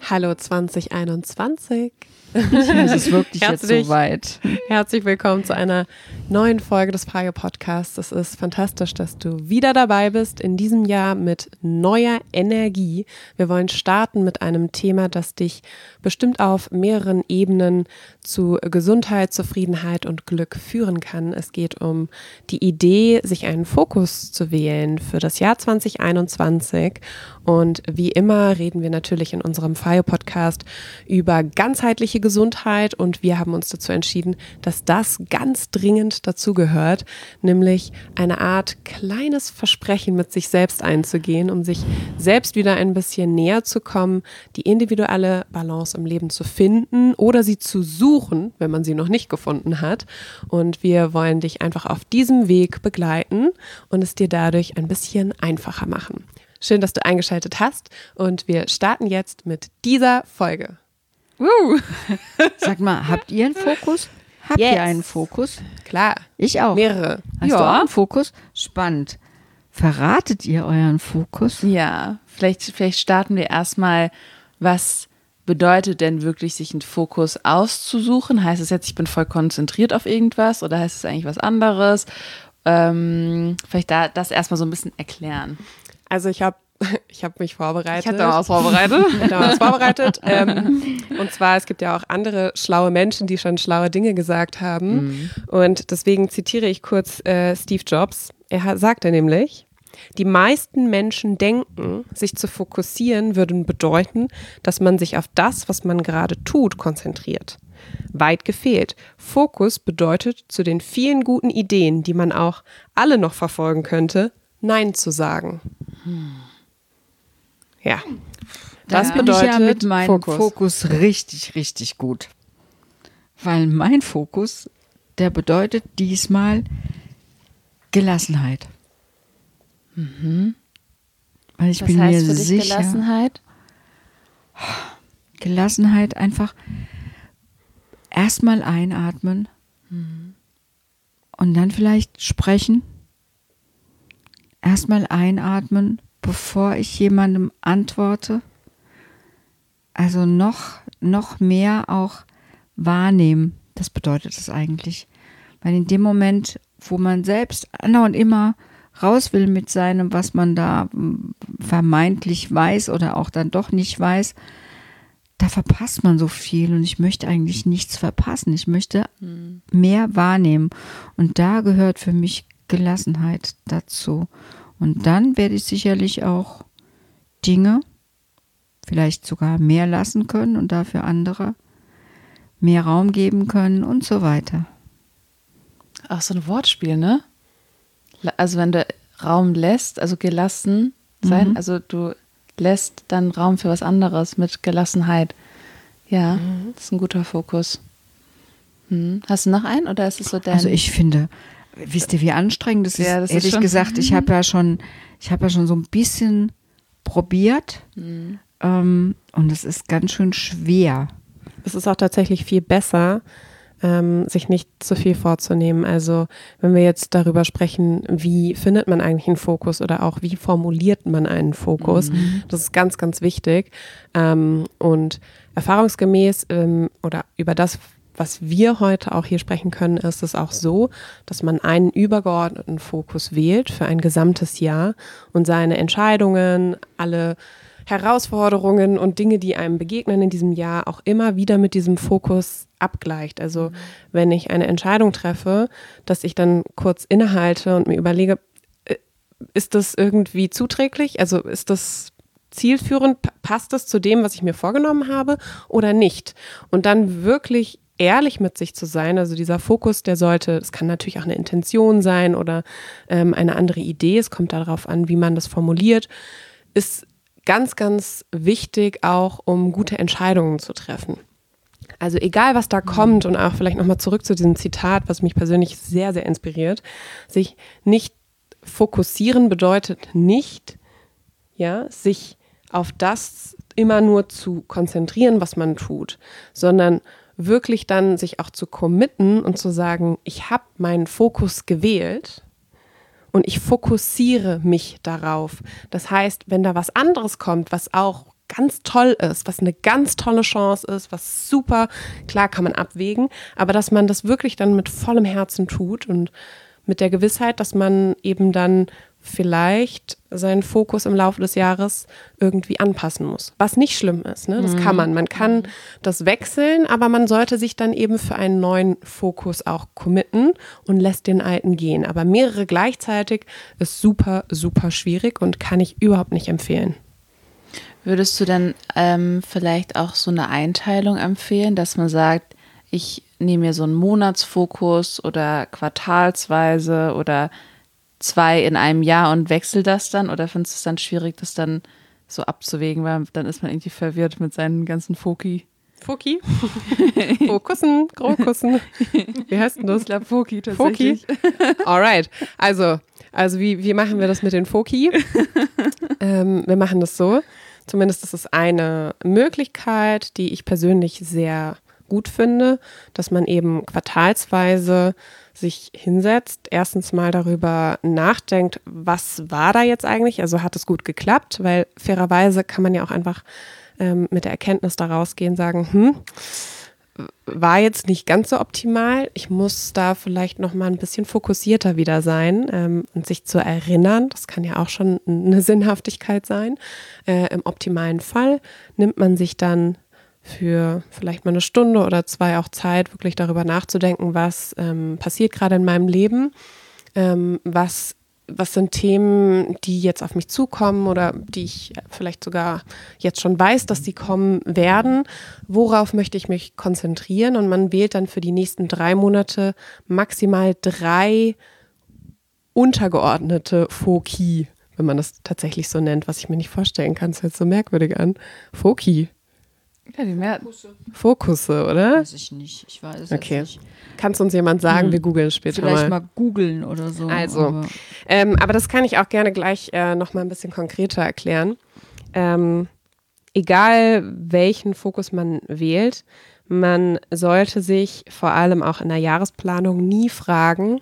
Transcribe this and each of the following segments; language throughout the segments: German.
Hallo 2021. Es ist wirklich jetzt soweit. Herzlich willkommen zu einer neuen Folge des Frage Podcasts. Es ist fantastisch, dass du wieder dabei bist in diesem Jahr mit neuer Energie. Wir wollen starten mit einem Thema, das dich bestimmt auf mehreren Ebenen zu Gesundheit, Zufriedenheit und Glück führen kann. Es geht um die Idee, sich einen Fokus zu wählen für das Jahr 2021. Und wie immer reden wir natürlich in unserem FIO-Podcast über ganzheitliche Gesundheit und wir haben uns dazu entschieden, dass das ganz dringend dazugehört, nämlich eine Art kleines Versprechen mit sich selbst einzugehen, um sich selbst wieder ein bisschen näher zu kommen, die individuelle Balance im Leben zu finden oder sie zu suchen, wenn man sie noch nicht gefunden hat. Und wir wollen dich einfach auf diesem Weg begleiten und es dir dadurch ein bisschen einfacher machen. Schön, dass du eingeschaltet hast und wir starten jetzt mit dieser Folge. Sag mal, habt ihr einen Fokus? Habt ihr einen Fokus? Klar. Ich auch. Mehrere. Hast du auch einen Fokus? Spannend. Verratet ihr euren Fokus? Ja, vielleicht starten wir erstmal, was bedeutet denn wirklich, sich einen Fokus auszusuchen? Heißt es jetzt, ich bin voll konzentriert auf irgendwas oder heißt es eigentlich was anderes? Vielleicht das erstmal so ein bisschen erklären. Also ich habe mich vorbereitet. Ich hatte auch was vorbereitet. Und zwar, es gibt ja auch andere schlaue Menschen, die schon schlaue Dinge gesagt haben. Und deswegen zitiere ich kurz Steve Jobs. Er sagte nämlich, die meisten Menschen denken, sich zu fokussieren würde bedeuten, dass man sich auf das, was man gerade tut, konzentriert. Weit gefehlt. Fokus bedeutet, zu den vielen guten Ideen, die man auch alle noch verfolgen könnte, Nein zu sagen. Ja, das bedeutet bin ich ja mit meinem Fokus richtig, richtig gut. Weil mein Fokus, der bedeutet diesmal Gelassenheit. Weil ich bin mir sicher. Gelassenheit einfach erstmal einatmen und dann vielleicht sprechen. Erstmal einatmen, bevor ich jemandem antworte. Also noch mehr auch wahrnehmen. Das bedeutet es eigentlich. Weil in dem Moment, wo man selbst andauernd immer raus will mit seinem, was man da vermeintlich weiß oder auch dann doch nicht weiß, da verpasst man so viel und ich möchte eigentlich nichts verpassen. Ich möchte mehr wahrnehmen. Und da gehört für mich Gelassenheit dazu. Und dann werde ich sicherlich auch Dinge vielleicht sogar mehr lassen können und dafür andere mehr Raum geben können und so weiter. Auch so ein Wortspiel, ne? Also wenn du Raum lässt, also gelassen sein, also du lässt dann Raum für was anderes mit Gelassenheit. Ja, das ist ein guter Fokus. Hast du noch einen oder ist es so dein? Also ich finde, wisst ihr, wie anstrengend das ist? Ja, das ehrlich ist schon, gesagt, ich habe ja schon so ein bisschen probiert und es ist ganz schön schwer. Es ist auch tatsächlich viel besser, sich nicht zu viel vorzunehmen. Also wenn wir jetzt darüber sprechen, wie findet man eigentlich einen Fokus oder auch wie formuliert man einen Fokus, das ist ganz, ganz wichtig. Und erfahrungsgemäß oder über das, was wir heute auch hier sprechen können, ist es auch so, dass man einen übergeordneten Fokus wählt für ein gesamtes Jahr und seine Entscheidungen, alle Herausforderungen und Dinge, die einem begegnen in diesem Jahr, auch immer wieder mit diesem Fokus abgleicht. Also wenn ich eine Entscheidung treffe, dass ich dann kurz innehalte und mir überlege, ist das irgendwie zuträglich? Also ist das zielführend? Passt das zu dem, was ich mir vorgenommen habe oder nicht? Und dann wirklich ehrlich mit sich zu sein, also dieser Fokus, der sollte, es kann natürlich auch eine Intention sein oder eine andere Idee, es kommt darauf an, wie man das formuliert, ist ganz, ganz wichtig auch, um gute Entscheidungen zu treffen. Also egal, was da kommt und auch vielleicht nochmal zurück zu diesem Zitat, was mich persönlich sehr, sehr inspiriert, sich nicht fokussieren bedeutet nicht, ja, sich auf das immer nur zu konzentrieren, was man tut, sondern wirklich dann sich auch zu committen und zu sagen, ich habe meinen Fokus gewählt und ich fokussiere mich darauf. Das heißt, wenn da was anderes kommt, was auch ganz toll ist, was eine ganz tolle Chance ist, was super, klar kann man abwägen, aber dass man das wirklich dann mit vollem Herzen tut und mit der Gewissheit, dass man eben dann vielleicht seinen Fokus im Laufe des Jahres irgendwie anpassen muss. Was nicht schlimm ist, ne? Das kann man. Man kann das wechseln, aber man sollte sich dann eben für einen neuen Fokus auch committen und lässt den alten gehen. Aber mehrere gleichzeitig ist super, super schwierig und kann ich überhaupt nicht empfehlen. Würdest du denn vielleicht auch so eine Einteilung empfehlen, dass man sagt, ich nehme mir so einen Monatsfokus oder quartalsweise oder 2 in einem Jahr und wechsle das dann? Oder findest du es dann schwierig, das dann so abzuwägen, weil dann ist man irgendwie verwirrt mit seinen ganzen Foki? Foki? Fokussen, Krokussen. Wie heißt denn das? Ich glaube Foki tatsächlich. Foki? Alright. Also wie machen wir das mit den Foki? Wir machen das so. Zumindest ist es eine Möglichkeit, die ich persönlich sehr gut finde, dass man eben quartalsweise sich hinsetzt, erstens mal darüber nachdenkt, was war da jetzt eigentlich, also hat es gut geklappt, weil fairerweise kann man ja auch einfach mit der Erkenntnis da rausgehen, sagen, war jetzt nicht ganz so optimal, ich muss da vielleicht noch mal ein bisschen fokussierter wieder sein und sich zu erinnern, das kann ja auch schon eine Sinnhaftigkeit sein. Im optimalen Fall nimmt man sich dann für vielleicht mal eine Stunde oder 2 auch Zeit, wirklich darüber nachzudenken, was passiert gerade in meinem Leben, was sind Themen, die jetzt auf mich zukommen oder die ich vielleicht sogar jetzt schon weiß, dass die kommen werden, worauf möchte ich mich konzentrieren, und man wählt dann für die nächsten 3 Monate maximal 3 untergeordnete Foki, wenn man das tatsächlich so nennt, was ich mir nicht vorstellen kann, das hört so merkwürdig an. Foki. Ja, die mehr Fokusse, oder? Weiß ich nicht. Ich weiß es Okay. nicht. Kannst uns jemand sagen? Wir googeln später Vielleicht mal googeln oder so. Also, aber das kann ich auch gerne gleich noch mal ein bisschen konkreter erklären. Egal welchen Fokus man wählt, man sollte sich vor allem auch in der Jahresplanung nie fragen,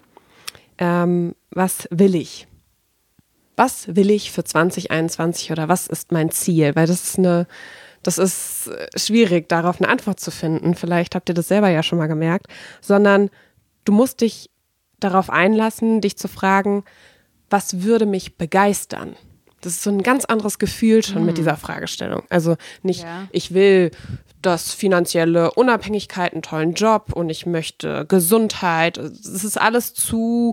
was will ich? Was will ich für 2021 oder was ist mein Ziel? Weil das ist schwierig, darauf eine Antwort zu finden. Vielleicht habt ihr das selber ja schon mal gemerkt. Sondern du musst dich darauf einlassen, dich zu fragen, was würde mich begeistern? Das ist so ein ganz anderes Gefühl schon mit dieser Fragestellung. Also nicht, ich will das finanzielle Unabhängigkeit, einen tollen Job und ich möchte Gesundheit. Es ist alles zu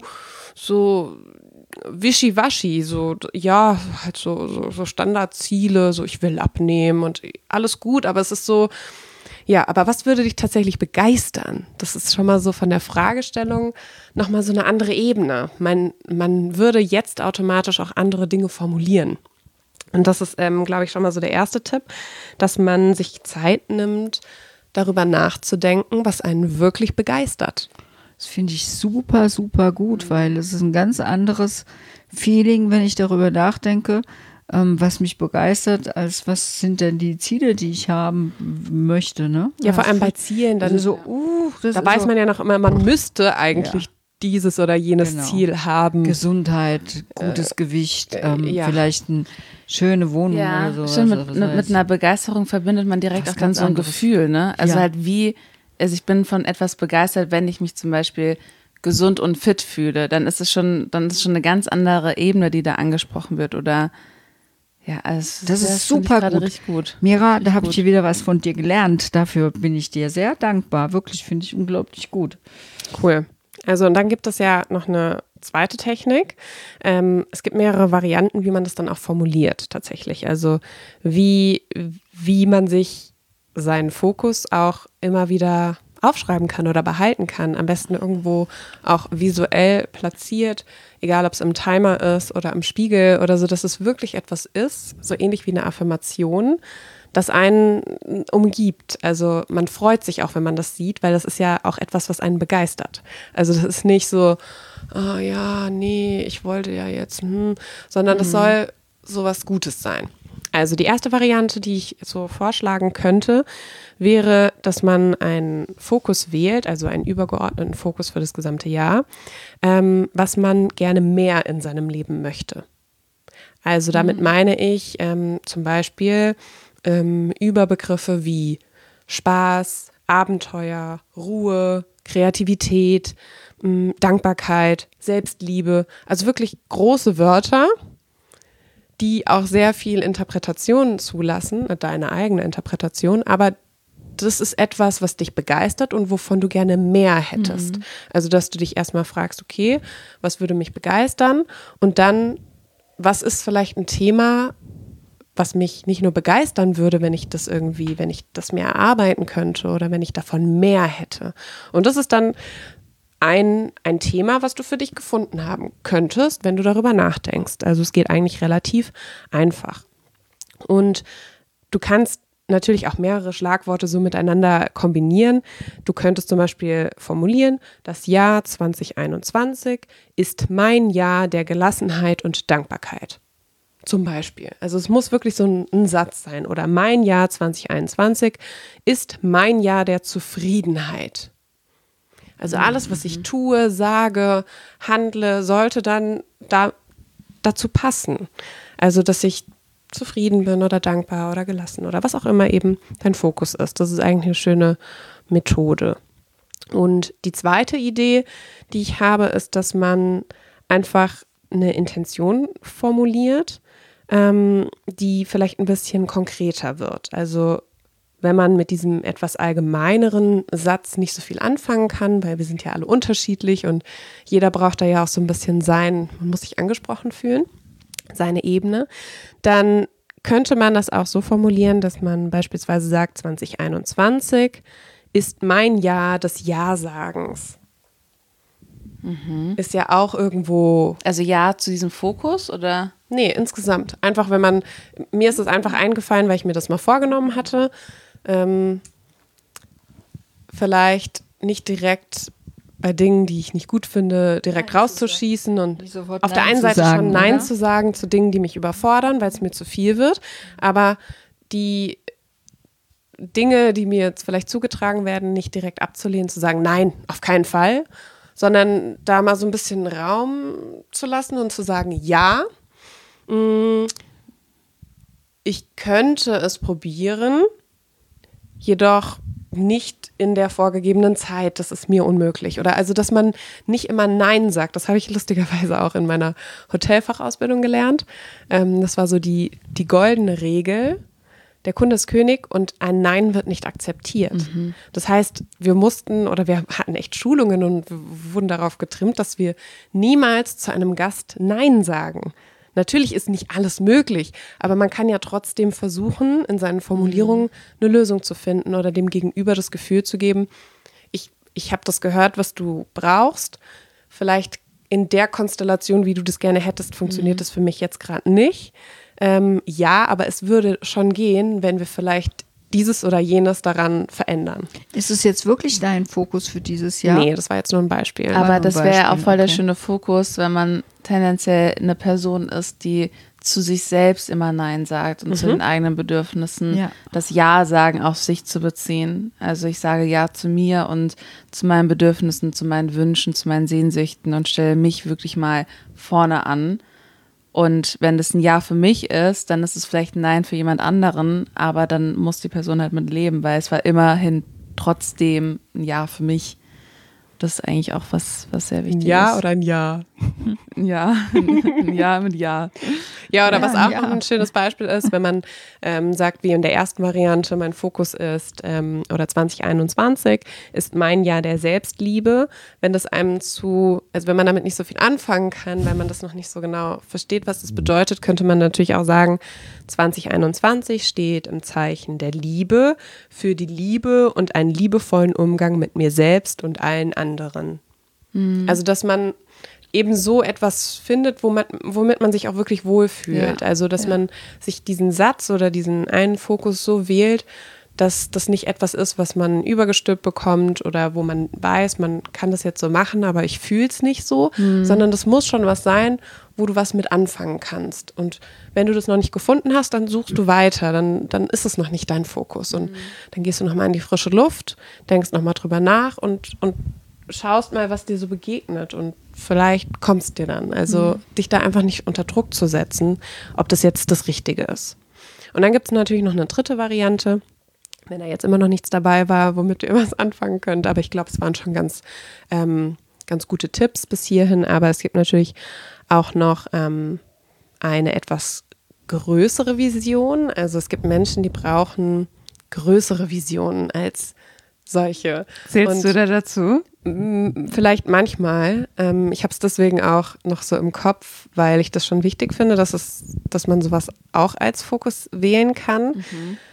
so wischiwaschi, so, ja, halt so Standardziele, so ich will abnehmen und alles gut, aber es ist so, ja, aber was würde dich tatsächlich begeistern? Das ist schon mal so von der Fragestellung nochmal so eine andere Ebene. Man würde jetzt automatisch auch andere Dinge formulieren. Und das ist, glaube ich, schon mal so der erste Tipp, dass man sich Zeit nimmt, darüber nachzudenken, was einen wirklich begeistert. Das finde ich super, super gut, weil es ist ein ganz anderes Feeling, wenn ich darüber nachdenke, was mich begeistert, als was sind denn die Ziele, die ich haben möchte. Ne? Ja, vor allem bei Zielen. Dann, also da weiß man ja noch immer, man müsste eigentlich dieses oder jenes Ziel haben. Gesundheit, gutes Gewicht, vielleicht eine schöne Wohnung oder so. Stimmt, mit einer Begeisterung verbindet man direkt auch dann so ein Gefühl. Ne? Also also ich bin von etwas begeistert, wenn ich mich zum Beispiel gesund und fit fühle, dann ist es schon eine ganz andere Ebene, die da angesprochen wird. Oder ja, also das ist super gut. Mira, da habe ich hier wieder was von dir gelernt. Dafür bin ich dir sehr dankbar. Wirklich, finde ich unglaublich gut. Cool. Also und dann gibt es ja noch eine zweite Technik. Es gibt mehrere Varianten, wie man das dann auch formuliert tatsächlich. Also wie man sich seinen Fokus auch immer wieder aufschreiben kann oder behalten kann. Am besten irgendwo auch visuell platziert, egal ob es im Timer ist oder im Spiegel oder so, dass es wirklich etwas ist, so ähnlich wie eine Affirmation, das einen umgibt. Also man freut sich auch, wenn man das sieht, weil das ist ja auch etwas, was einen begeistert. Also das ist nicht so, oh ja, nee, ich wollte ja jetzt, sondern es soll sowas Gutes sein. Also die erste Variante, die ich so vorschlagen könnte, wäre, dass man einen Fokus wählt, also einen übergeordneten Fokus für das gesamte Jahr, was man gerne mehr in seinem Leben möchte. Also damit meine ich zum Beispiel, Überbegriffe wie Spaß, Abenteuer, Ruhe, Kreativität, Dankbarkeit, Selbstliebe. Also wirklich große Wörter, die auch sehr viel Interpretation zulassen, deine eigene Interpretation, aber das ist etwas, was dich begeistert und wovon du gerne mehr hättest. Also, dass du dich erstmal fragst, okay, was würde mich begeistern? Und dann, was ist vielleicht ein Thema, was mich nicht nur begeistern würde, wenn ich das mehr erarbeiten könnte oder wenn ich davon mehr hätte. Und das ist dann ein Thema, was du für dich gefunden haben könntest, wenn du darüber nachdenkst. Also es geht eigentlich relativ einfach. Und du kannst natürlich auch mehrere Schlagworte so miteinander kombinieren. Du könntest zum Beispiel formulieren, das Jahr 2021 ist mein Jahr der Gelassenheit und Dankbarkeit. Zum Beispiel. Also es muss wirklich so ein Satz sein. Oder mein Jahr 2021 ist mein Jahr der Zufriedenheit. Also alles, was ich tue, sage, handle, sollte dann dazu passen. Also dass ich zufrieden bin oder dankbar oder gelassen oder was auch immer eben dein Fokus ist. Das ist eigentlich eine schöne Methode. Und die zweite Idee, die ich habe, ist, dass man einfach eine Intention formuliert, die vielleicht ein bisschen konkreter wird. Also wenn man mit diesem etwas allgemeineren Satz nicht so viel anfangen kann, weil wir sind ja alle unterschiedlich und jeder braucht da ja auch so ein bisschen man muss sich angesprochen fühlen, seine Ebene, dann könnte man das auch so formulieren, dass man beispielsweise sagt, 2021 ist mein Jahr des Ja-Sagens. Ist ja auch irgendwo... Also ja zu diesem Fokus oder? Nee, insgesamt. Einfach, mir ist es einfach eingefallen, weil ich mir das mal vorgenommen hatte, vielleicht nicht direkt bei Dingen, die ich nicht gut finde, direkt rauszuschießen und auf der einen Seite schon Nein zu sagen zu Dingen, die mich überfordern, weil es mir zu viel wird, aber die Dinge, die mir jetzt vielleicht zugetragen werden, nicht direkt abzulehnen, zu sagen, nein, auf keinen Fall, sondern da mal so ein bisschen Raum zu lassen und zu sagen, ja, ich könnte es probieren, jedoch nicht in der vorgegebenen Zeit, das ist mir unmöglich. Oder also, dass man nicht immer Nein sagt. Das habe ich lustigerweise auch in meiner Hotelfachausbildung gelernt. Das war so die goldene Regel. Der Kunde ist König und ein Nein wird nicht akzeptiert. Das heißt, wir hatten echt Schulungen und wurden darauf getrimmt, dass wir niemals zu einem Gast Nein sagen. Natürlich ist nicht alles möglich, aber man kann ja trotzdem versuchen, in seinen Formulierungen eine Lösung zu finden oder dem Gegenüber das Gefühl zu geben, ich habe das gehört, was du brauchst. Vielleicht in der Konstellation, wie du das gerne hättest, funktioniert das für mich jetzt gerade nicht. Ja, aber es würde schon gehen, wenn wir vielleicht dieses oder jenes daran verändern. Ist es jetzt wirklich dein Fokus für dieses Jahr? Nee, das war jetzt nur ein Beispiel. Aber das wäre ja auch voll der schöne Fokus, wenn man tendenziell eine Person ist, die zu sich selbst immer Nein sagt und zu den eigenen Bedürfnissen das Ja sagen auf sich zu beziehen. Also ich sage Ja zu mir und zu meinen Bedürfnissen, zu meinen Wünschen, zu meinen Sehnsüchten und stelle mich wirklich mal vorne an. Und wenn das ein Ja für mich ist, dann ist es vielleicht ein Nein für jemand anderen, aber dann muss die Person halt mit leben, weil es war immerhin trotzdem ein Ja für mich. Das ist eigentlich auch was sehr wichtig ist. Ein Ja oder ein Ja? Ja, ein Ja mit Ja. Ja, oder was auch noch ein schönes Beispiel ist, wenn man sagt, wie in der ersten Variante, mein Fokus ist, oder 2021 ist mein Jahr der Selbstliebe. Wenn das also wenn man damit nicht so viel anfangen kann, weil man das noch nicht so genau versteht, was das bedeutet, könnte man natürlich auch sagen, 2021 steht im Zeichen der Liebe, für die Liebe und einen liebevollen Umgang mit mir selbst und allen anderen. Also, dass man eben so etwas findet, womit man sich auch wirklich wohlfühlt. Ja. Also, dass man sich diesen Satz oder diesen einen Fokus so wählt, dass das nicht etwas ist, was man übergestülpt bekommt oder wo man weiß, man kann das jetzt so machen, aber ich fühle es nicht so, sondern das muss schon was sein, wo du was mit anfangen kannst. Und wenn du das noch nicht gefunden hast, dann suchst du weiter, dann ist es noch nicht dein Fokus. Und dann gehst du nochmal in die frische Luft, denkst nochmal drüber nach und schaust mal, was dir so begegnet und vielleicht kommt es dir dann. Also dich da einfach nicht unter Druck zu setzen, ob das jetzt das Richtige ist. Und dann gibt es natürlich noch eine dritte Variante, wenn da jetzt immer noch nichts dabei war, womit ihr was anfangen könnt. Aber ich glaube, es waren schon ganz gute Tipps bis hierhin. Aber es gibt natürlich auch noch eine etwas größere Vision. Also es gibt Menschen, die brauchen größere Visionen als solche. Zählst du da dazu? Vielleicht manchmal. Ich habe es deswegen auch noch so im Kopf, weil ich das schon wichtig finde, dass man sowas auch als Fokus wählen kann.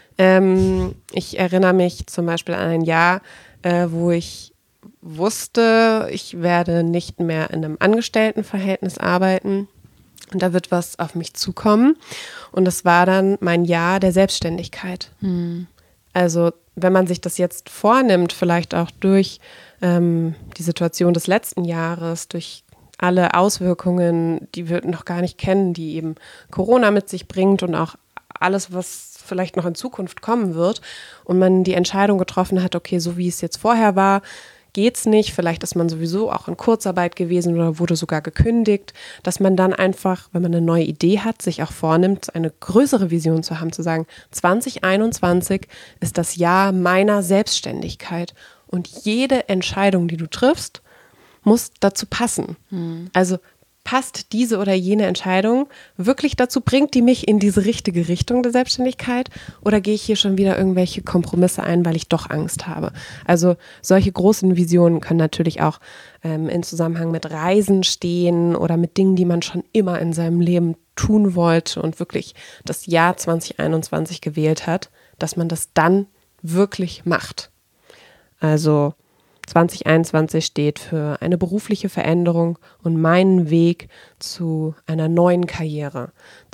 Ich erinnere mich zum Beispiel an ein Jahr, wo ich wusste, ich werde nicht mehr in einem Angestelltenverhältnis arbeiten. Und da wird was auf mich zukommen. Und das war dann mein Jahr der Selbstständigkeit. Also wenn man sich das jetzt vornimmt, vielleicht auch durch die Situation des letzten Jahres, durch alle Auswirkungen, die wir noch gar nicht kennen, die eben Corona mit sich bringt und auch alles, was vielleicht noch in Zukunft kommen wird, und man die Entscheidung getroffen hat, okay, so wie es jetzt vorher war, geht's nicht, vielleicht ist man sowieso auch in Kurzarbeit gewesen oder wurde sogar gekündigt, dass man dann einfach, wenn man eine neue Idee hat, sich auch vornimmt, eine größere Vision zu haben, zu sagen, 2021 ist das Jahr meiner Selbstständigkeit und jede Entscheidung, die du triffst, muss dazu passen. Also passt diese oder jene Entscheidung wirklich dazu, bringt die mich in diese richtige Richtung der Selbstständigkeit oder gehe ich hier schon wieder irgendwelche Kompromisse ein, weil ich doch Angst habe? Also solche großen Visionen können natürlich auch in Zusammenhang mit Reisen stehen oder mit Dingen, die man schon immer in seinem Leben tun wollte und wirklich das Jahr 2021 gewählt hat, dass man das dann wirklich macht. Also 2021 steht für eine berufliche Veränderung und meinen Weg zu einer neuen Karriere.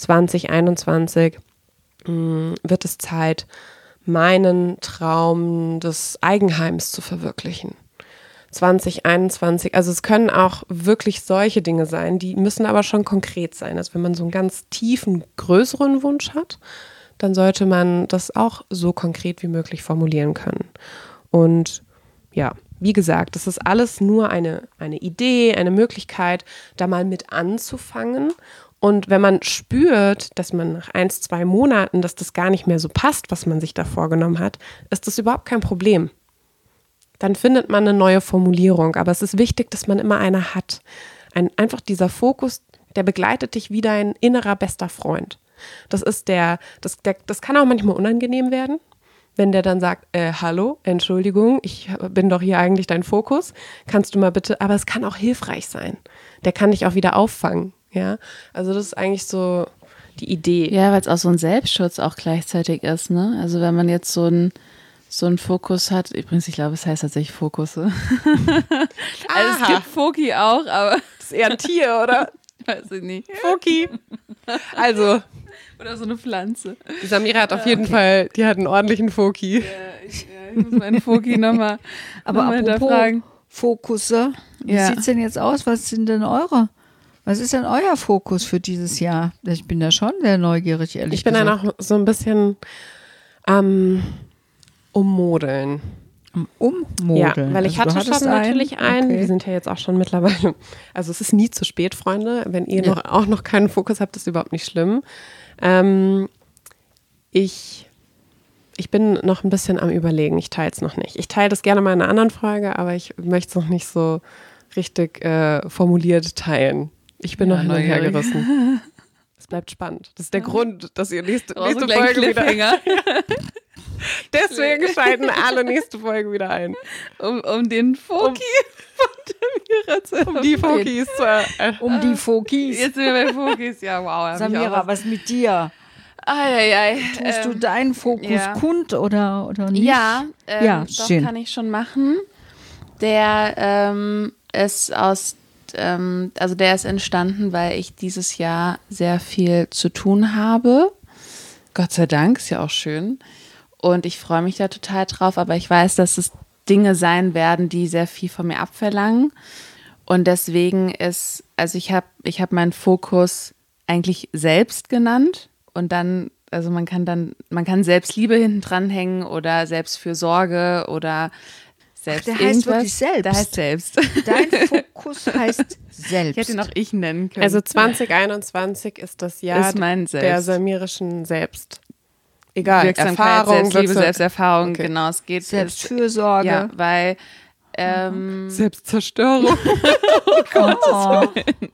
2021 wird es Zeit, meinen Traum des Eigenheims zu verwirklichen. 2021, also es können auch wirklich solche Dinge sein, die müssen aber schon konkret sein. Also wenn man so einen ganz tiefen, größeren Wunsch hat, dann sollte man das auch so konkret wie möglich formulieren können. Und ja, wie gesagt, das ist alles nur eine Idee, eine Möglichkeit, da mal mit anzufangen. Und wenn man spürt, dass man nach 1, 2 Monaten, dass das gar nicht mehr so passt, was man sich da vorgenommen hat, ist das überhaupt kein Problem. Dann findet man eine neue Formulierung. Aber es ist wichtig, dass man immer eine hat. Einfach dieser Fokus, der begleitet dich wie dein innerer bester Freund. Das kann auch manchmal unangenehm werden. Wenn der dann sagt, hallo, Entschuldigung, ich bin doch hier eigentlich dein Fokus, kannst du mal bitte, aber es kann auch hilfreich sein. Der kann dich auch wieder auffangen, ja. Also das ist eigentlich so die Idee. Ja, weil es auch so ein Selbstschutz auch gleichzeitig ist, ne? Also wenn man jetzt so einen Fokus hat, übrigens, ich glaube, es heißt tatsächlich Fokus. Also es gibt Foki auch, aber das ist eher ein Tier, oder? Weiß ich nicht. Foki. Also. Oder so eine Pflanze. Die Samira hat auf jeden Fall, die hat einen ordentlichen Foki. Ja, ich muss meinen Foki nochmal hinterfragen. Fokusse, wie sieht es denn jetzt aus? Was ist denn euer Fokus für dieses Jahr? Ich bin da schon sehr neugierig, ehrlich gesagt. Ich bin dann auch so ein bisschen ummodeln. Ummodeln? Ja, weil ich hatte schon natürlich einen. Okay. Wir sind ja jetzt auch schon mittlerweile, also es ist nie zu spät, Freunde. Wenn ihr auch noch keinen Fokus habt, ist überhaupt nicht schlimm. Ich bin noch ein bisschen am Überlegen. Ich teile es noch nicht. Ich teile das gerne mal in einer anderen Folge, aber ich möchte es noch nicht so richtig formuliert teilen. Ich bin noch hin und her gerissen. Es bleibt spannend. Das ist der Grund, dass ihr nächste Folge wieder... Deswegen schalten alle nächste Folge wieder ein. Um den Foki von Samira zu Um die Fokis. Um die Fokis. Jetzt sind wir bei Fokis. Ja, wow. Samira, was mit dir? Tust du deinen Fokus kund oder nicht? Ja, doch, kann ich schon machen. Der ist der ist entstanden, weil ich dieses Jahr sehr viel zu tun habe. Gott sei Dank, ist ja auch schön. Und ich freue mich da total drauf, aber ich weiß, dass es Dinge sein werden, die sehr viel von mir abverlangen. Und deswegen ich habe meinen Fokus eigentlich selbst genannt. Und dann, also man kann Selbstliebe hinten dranhängen oder Selbstfürsorge oder selbst der heißt wirklich selbst. Der heißt selbst. Dein Fokus heißt selbst. Ich hätte ihn auch ich nennen können. Also 2021 ist das Jahr ist mein der samirischen Selbst. egal, Wirksamkeit, Erfahrung, Selbstliebe, Selbsterfahrung, Okay. genau, es geht. Selbstfürsorge. Ja, weil Selbstzerstörung. Oh.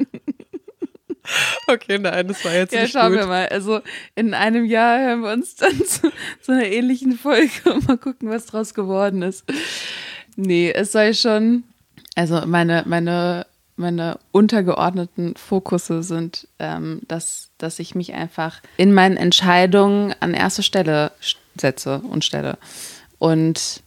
Okay, nein, das war jetzt ja, nicht schauen gut. wir mal. Also in einem Jahr hören wir uns dann zu einer ähnlichen Folge und mal gucken, was draus geworden ist. Nee, es soll schon, also meine untergeordneten Fokusse sind, dass ich mich einfach in meinen Entscheidungen an erste Stelle setze und stelle. Und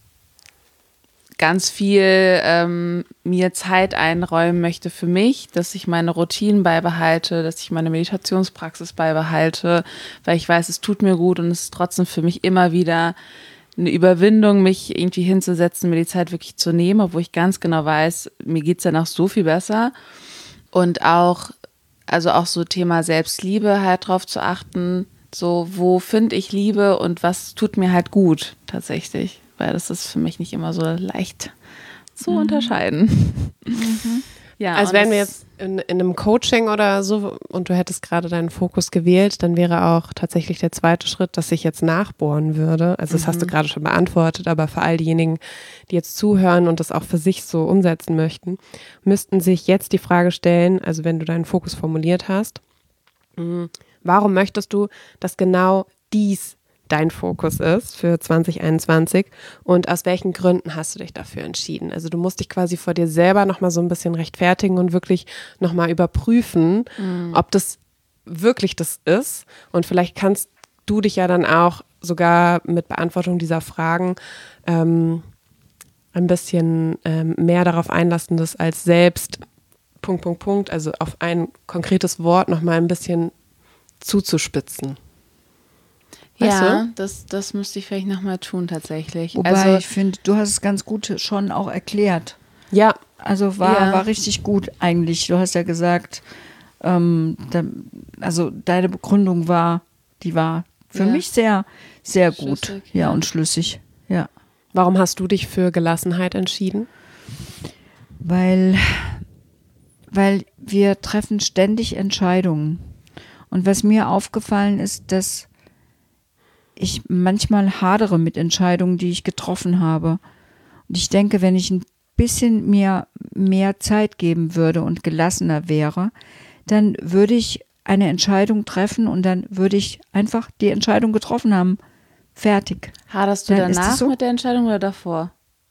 ganz viel mir Zeit einräumen möchte für mich, dass ich meine Routinen beibehalte, dass ich meine Meditationspraxis beibehalte, weil ich weiß, es tut mir gut und es ist trotzdem für mich immer wieder eine Überwindung, mich irgendwie hinzusetzen, mir die Zeit wirklich zu nehmen, obwohl ich ganz genau weiß, mir geht es danach so viel besser. Und auch, also auch so Thema Selbstliebe halt drauf zu achten, so wo finde ich Liebe und was tut mir halt gut tatsächlich. Weil das ist für mich nicht immer so leicht zu unterscheiden. Ja, Also wären wir jetzt in einem Coaching oder so und du hättest gerade deinen Fokus gewählt, dann wäre auch tatsächlich der zweite Schritt, dass ich jetzt nachbohren würde. Also das hast du gerade schon beantwortet, aber für all diejenigen, die jetzt zuhören und das auch für sich so umsetzen möchten, müssten sich jetzt die Frage stellen, also wenn du deinen Fokus formuliert hast, warum möchtest du, dass genau dies dein Fokus ist für 2021 und aus welchen Gründen hast du dich dafür entschieden? Also du musst dich quasi vor dir selber nochmal so ein bisschen rechtfertigen und wirklich nochmal überprüfen, ob das wirklich das ist und vielleicht kannst du dich ja dann auch sogar mit Beantwortung dieser Fragen ein bisschen mehr darauf einlassen, das als selbst also auf ein konkretes Wort nochmal ein bisschen zuzuspitzen. Weißt ja, das müsste ich vielleicht nochmal tun tatsächlich. Wobei Also, ich finde, du hast es ganz gut schon auch erklärt. Ja, Also war richtig gut eigentlich. Du hast ja gesagt, also deine Begründung war für mich sehr, sehr gut. Schlüssig, Ja, ja. und schlüssig. Ja. warum hast du dich für Gelassenheit entschieden? Weil wir treffen ständig Entscheidungen. Und was mir aufgefallen ist, dass ich manchmal hadere mit Entscheidungen, die ich getroffen habe. Und ich denke, wenn ich ein bisschen mir mehr Zeit geben würde und gelassener wäre, dann würde ich eine Entscheidung treffen und dann würde ich einfach die Entscheidung getroffen haben. Fertig. haderst du Dann ist danach das so? mit der Entscheidung oder davor?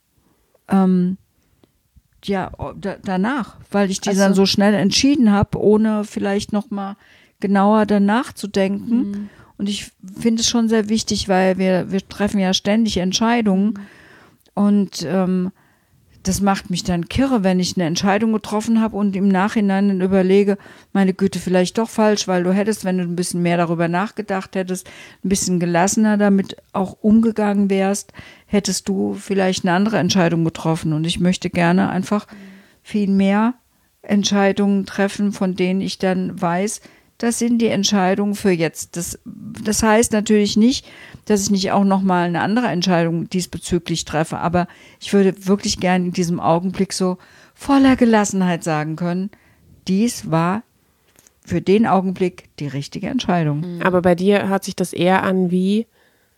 Ja, danach, weil ich die Ach so. dann so schnell entschieden habe, ohne vielleicht noch mal genauer danach zu denken. Und ich finde es schon sehr wichtig, weil wir treffen ja ständig Entscheidungen und das macht mich dann kirre, wenn ich eine Entscheidung getroffen habe und im Nachhinein dann überlege, meine Güte, vielleicht doch falsch, weil du hättest, wenn du ein bisschen mehr darüber nachgedacht hättest, ein bisschen gelassener damit auch umgegangen wärst, hättest du vielleicht eine andere Entscheidung getroffen. Und ich möchte gerne einfach viel mehr Entscheidungen treffen, von denen ich dann weiß, das sind die Entscheidungen für jetzt. Das heißt natürlich nicht, dass ich nicht auch nochmal eine andere Entscheidung diesbezüglich treffe, aber ich würde wirklich gerne in diesem Augenblick so voller Gelassenheit sagen können, dies war für den Augenblick die richtige Entscheidung. Aber bei dir hört sich das eher an wie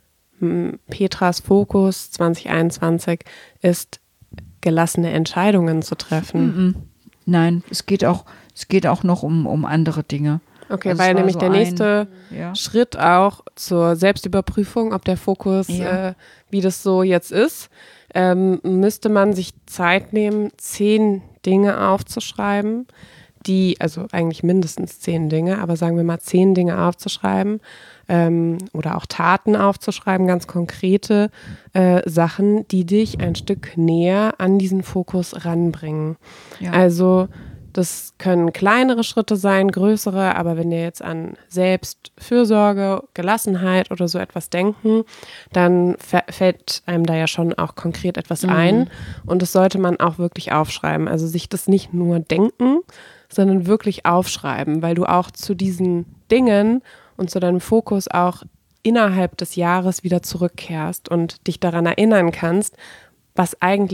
Petras Fokus 2021 ist, gelassene Entscheidungen zu treffen. Nein, es geht auch noch um andere Dinge. Okay, Also es weil war nämlich so der nächste ja. Schritt auch zur Selbstüberprüfung, ob der Fokus, Ja. wie das so jetzt ist, müsste man sich Zeit nehmen, 10 Dinge aufzuschreiben, also eigentlich mindestens 10 Dinge, aber sagen wir mal 10 Dinge aufzuschreiben oder auch Taten aufzuschreiben, ganz konkrete Sachen, die dich ein Stück näher an diesen Fokus ranbringen. Ja. Also das können kleinere Schritte sein, größere, aber wenn wir jetzt an Selbstfürsorge, Gelassenheit oder so etwas denken, dann fällt einem da ja schon auch konkret etwas ein und das sollte man auch wirklich aufschreiben. Also sich das nicht nur denken, sondern wirklich aufschreiben, weil du auch zu diesen Dingen und zu deinem Fokus auch innerhalb des Jahres wieder zurückkehrst und dich daran erinnern kannst, was eigentlich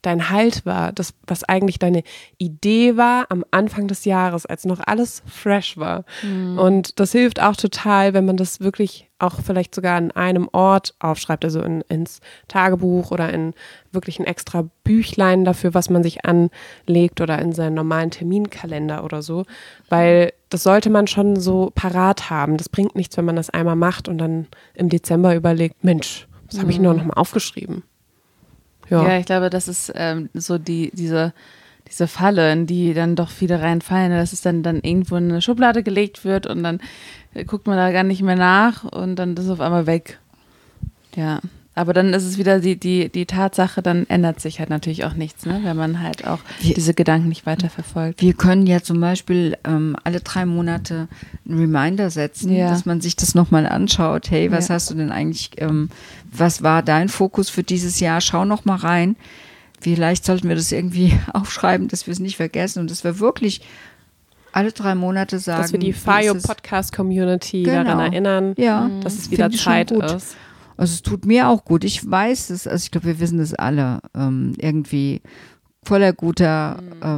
dein Halt war, das, was eigentlich deine Idee war am Anfang des Jahres, als noch alles fresh war. Und das hilft auch total, wenn man das wirklich auch vielleicht sogar an einem Ort aufschreibt, also ins Tagebuch oder in wirklich ein extra Büchlein dafür, was man sich anlegt oder in seinen normalen Terminkalender oder so, weil das sollte man schon so parat haben. Das bringt nichts, wenn man das einmal macht und dann im Dezember überlegt, Mensch, was habe ich nur noch mal aufgeschrieben? Ja, ich glaube, das ist so diese Falle, in die dann doch viele reinfallen, dass es dann irgendwo in eine Schublade gelegt wird und dann guckt man da gar nicht mehr nach und dann ist es auf einmal weg. Ja, aber dann ist es wieder die Tatsache, dann ändert sich halt natürlich auch nichts, ne? Wenn man halt auch diese Gedanken nicht weiter verfolgt. Wir können ja zum Beispiel alle 3 Monate einen Reminder setzen, dass man sich das nochmal anschaut. Hey, was hast du denn eigentlich, was war dein Fokus für dieses Jahr? Schau noch mal rein. Vielleicht sollten wir das irgendwie aufschreiben, dass wir es nicht vergessen und dass wir wirklich alle 3 Monate sagen. Dass wir die FIO Podcast Community daran erinnern, dass es wieder Zeit ist. Also es tut mir auch gut. Ich weiß es, also ich glaube, wir wissen das alle. Irgendwie voller guter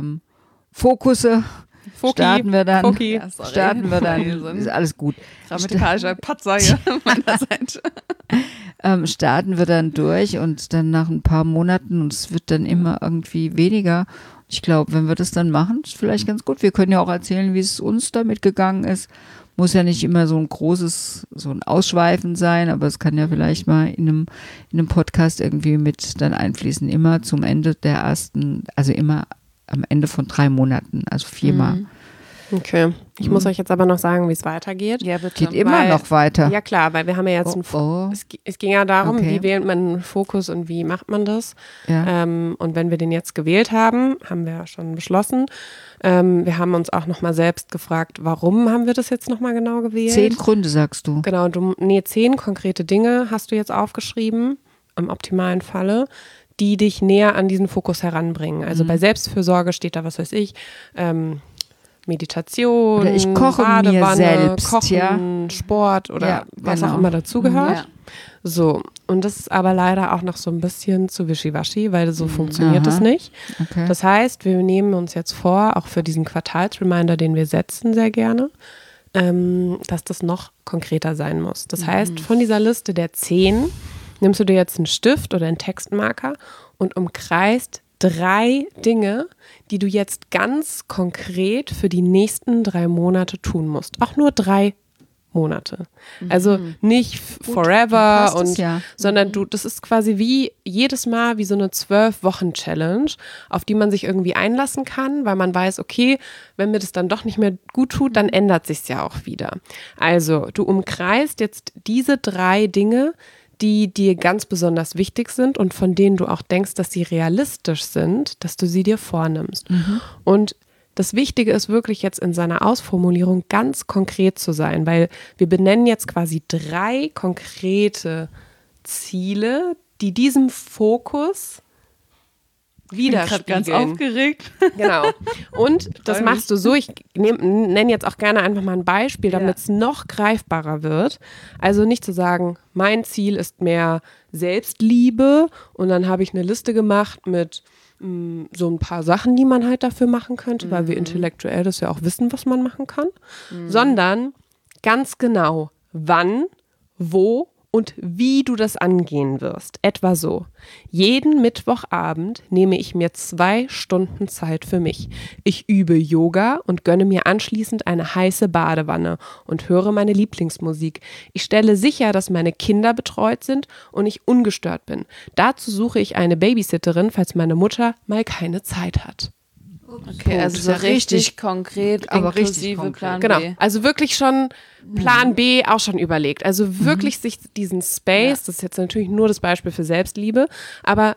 Fokusse starten wir dann. Ist alles gut. Grammatikalischer Patzer hier an meiner Seite. Starten wir dann durch und dann nach ein paar Monaten und es wird dann immer irgendwie weniger. Ich glaube, wenn wir das dann machen, ist vielleicht ganz gut. Wir können ja auch erzählen, wie es uns damit gegangen ist. Muss ja nicht immer so ein großes, so ein Ausschweifen sein, aber es kann ja vielleicht mal in einem Podcast irgendwie mit dann einfließen. Immer zum Ende der ersten, also immer am Ende von 3 Monaten, also 4-mal. Okay, ich muss euch jetzt aber noch sagen, wie es weitergeht. Ja, bitte. Geht immer noch weiter. Ja klar, weil wir haben ja jetzt es ging ja darum, wie wählt man einen Fokus und wie macht man das. Ja. Und wenn wir den jetzt gewählt haben, haben wir ja schon beschlossen. Wir haben uns auch nochmal selbst gefragt, warum haben wir das jetzt nochmal genau gewählt? 10 Gründe, sagst du. Genau, 10 konkrete Dinge hast du jetzt aufgeschrieben, im optimalen Falle, die dich näher an diesen Fokus heranbringen. Also bei Selbstfürsorge steht da, was weiß ich, Meditation, oder ich koche Badewanne, mir selbst, Kochen, Sport oder was auch immer dazugehört. Ja. So, und das ist aber leider auch noch so ein bisschen zu wischiwaschi, weil so funktioniert es nicht. Okay. Das heißt, wir nehmen uns jetzt vor, auch für diesen Quartalsreminder, den wir setzen sehr gerne, dass das noch konkreter sein muss. Das heißt, von dieser Liste der 10 nimmst du dir jetzt einen Stift oder einen Textmarker und umkreist 3 Dinge, die du jetzt ganz konkret für die nächsten 3 Monate tun musst. Auch nur 3 Monate. Also nicht forever sondern das ist quasi wie jedes Mal wie so eine 12-Wochen-Challenge, auf die man sich irgendwie einlassen kann, weil man weiß, okay, wenn mir das dann doch nicht mehr gut tut, dann ändert sich's ja auch wieder. Also du umkreist jetzt diese 3 Dinge, die dir ganz besonders wichtig sind und von denen du auch denkst, dass sie realistisch sind, dass du sie dir vornimmst. Und das Wichtige ist wirklich jetzt in seiner Ausformulierung ganz konkret zu sein, weil wir benennen jetzt quasi 3 konkrete Ziele, die diesem Fokus widerspiegeln. Ich bin gerade ganz aufgeregt. Genau. Und das machst du so, ich nenne jetzt auch gerne einfach mal ein Beispiel, damit es noch greifbarer wird. Also nicht zu sagen, mein Ziel ist mehr Selbstliebe und dann habe ich eine Liste gemacht mit so ein paar Sachen, die man halt dafür machen könnte, weil wir intellektuell das ja auch wissen, was man machen kann, sondern ganz genau, wann, wo und wie du das angehen wirst. Etwa so: Jeden Mittwochabend nehme ich mir 2 Stunden Zeit für mich. Ich übe Yoga und gönne mir anschließend eine heiße Badewanne und höre meine Lieblingsmusik. Ich stelle sicher, dass meine Kinder betreut sind und ich ungestört bin. Dazu suche ich eine Babysitterin, falls meine Mutter mal keine Zeit hat. Okay, also so richtig konkret, aber inklusive richtig Plan Genau, B. also wirklich schon Plan B auch schon überlegt. Also wirklich sich diesen Space, das ist jetzt natürlich nur das Beispiel für Selbstliebe, aber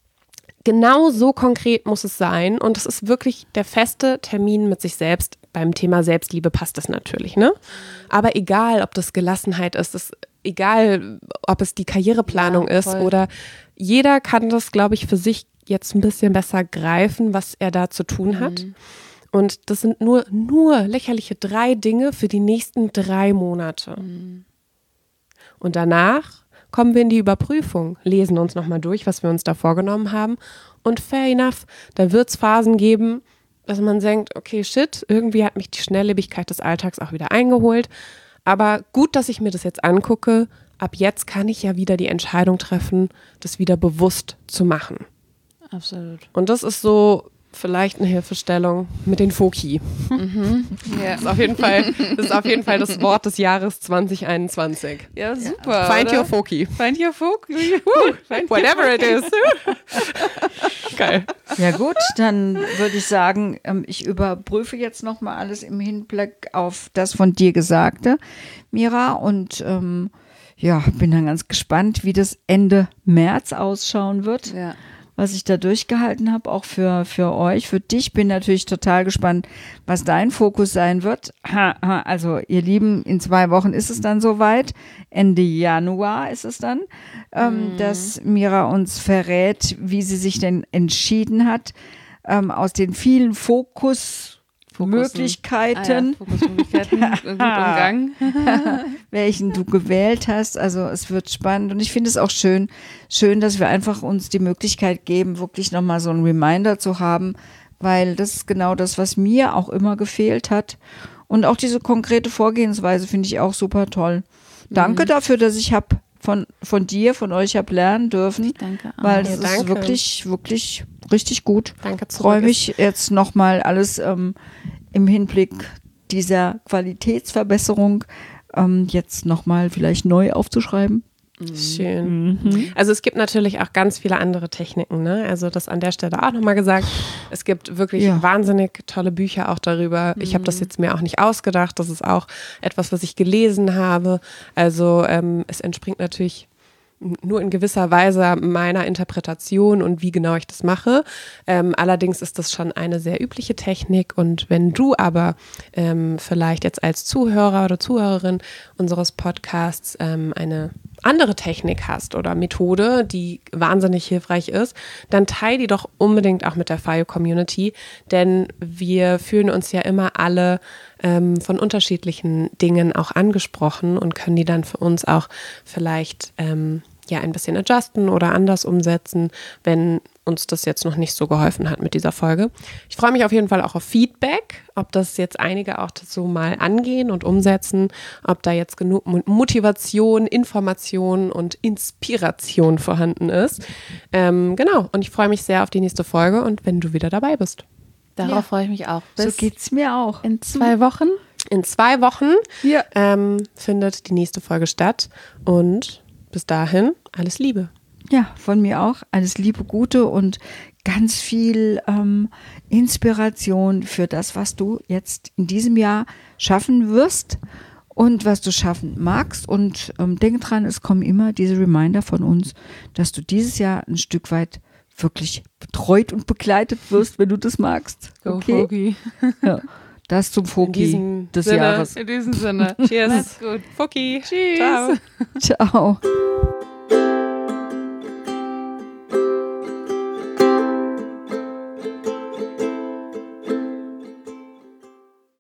genau so konkret muss es sein und das ist wirklich der feste Termin mit sich selbst. Beim Thema Selbstliebe passt das natürlich, ne? Aber egal, ob das Gelassenheit ist, egal, ob es die Karriereplanung ist oder jeder kann das, glaube ich, für sich jetzt ein bisschen besser greifen, was er da zu tun hat. Und das sind nur lächerliche 3 Dinge für die nächsten 3 Monate. Und danach kommen wir in die Überprüfung, lesen uns nochmal durch, was wir uns da vorgenommen haben und fair enough, da wird es Phasen geben, dass man denkt, okay, shit, irgendwie hat mich die Schnelllebigkeit des Alltags auch wieder eingeholt, aber gut, dass ich mir das jetzt angucke, ab jetzt kann ich ja wieder die Entscheidung treffen, das wieder bewusst zu machen. Absolut. Und das ist so vielleicht eine Hilfestellung mit den Foki. Ja. Das ist auf jeden Fall das Wort des Jahres 2021. Ja, super. Find oder? your Foki. Find your Foki. Whatever it is. Geil. Ja gut, dann würde ich sagen, ich überprüfe jetzt nochmal alles im Hinblick auf das von dir Gesagte, Mira. Und bin dann ganz gespannt, wie das Ende März ausschauen wird. Ja. Was ich da durchgehalten habe, auch für euch, für dich. Bin natürlich total gespannt, was dein Fokus sein wird. Also ihr Lieben, in 2 Wochen ist es dann soweit. Ende Januar ist es dann, dass Mira uns verrät, wie sie sich denn entschieden hat, aus den vielen Fokusmöglichkeiten, Fokusmöglichkeiten, gut umgangen. welchen du gewählt hast. Also es wird spannend und ich finde es auch schön, dass wir einfach uns die Möglichkeit geben, wirklich nochmal so einen Reminder zu haben, weil das ist genau das, was mir auch immer gefehlt hat. Und auch diese konkrete Vorgehensweise finde ich auch super toll. Danke dafür, dass ich habe von euch habe lernen dürfen, Danke auch. weil das Ja, ist danke. wirklich, wirklich richtig gut. Danke Ich freue zurück. mich jetzt nochmal alles im Hinblick dieser Qualitätsverbesserung jetzt nochmal vielleicht neu aufzuschreiben. Schön. Also es gibt natürlich auch ganz viele andere Techniken, ne? Also das an der Stelle auch nochmal gesagt. Es gibt wirklich wahnsinnig tolle Bücher auch darüber. Ich habe das jetzt mir auch nicht ausgedacht. Das ist auch etwas, was ich gelesen habe. Also es entspringt natürlich nur in gewisser Weise meiner Interpretation und wie genau ich das mache. Allerdings ist das schon eine sehr übliche Technik und wenn du aber vielleicht jetzt als Zuhörer oder Zuhörerin unseres Podcasts eine andere Technik hast oder Methode, die wahnsinnig hilfreich ist, dann teile die doch unbedingt auch mit der FIO-Community, denn wir fühlen uns ja immer alle von unterschiedlichen Dingen auch angesprochen und können die dann für uns auch vielleicht ein bisschen adjusten oder anders umsetzen, wenn uns das jetzt noch nicht so geholfen hat mit dieser Folge. Ich freue mich auf jeden Fall auch auf Feedback, ob das jetzt einige auch so mal angehen und umsetzen, ob da jetzt genug Motivation, Information und Inspiration vorhanden ist. Genau, und ich freue mich sehr auf die nächste Folge und wenn du wieder dabei bist. Darauf freue ich mich auch. So geht's mir auch. In 2 Wochen. In 2 Wochen findet die nächste Folge statt und bis dahin alles Liebe. Ja, von mir auch. Alles Liebe, Gute und ganz viel Inspiration für das, was du jetzt in diesem Jahr schaffen wirst und was du schaffen magst. Und denk dran, es kommen immer diese Reminder von uns, dass du dieses Jahr ein Stück weit wirklich betreut und begleitet wirst, wenn du das magst. Okay? Foki. Ja, das zum Foki des Jahres. In diesem Sinne. Cheers. Macht's gut. Foki. Tschüss. Ciao. Ciao.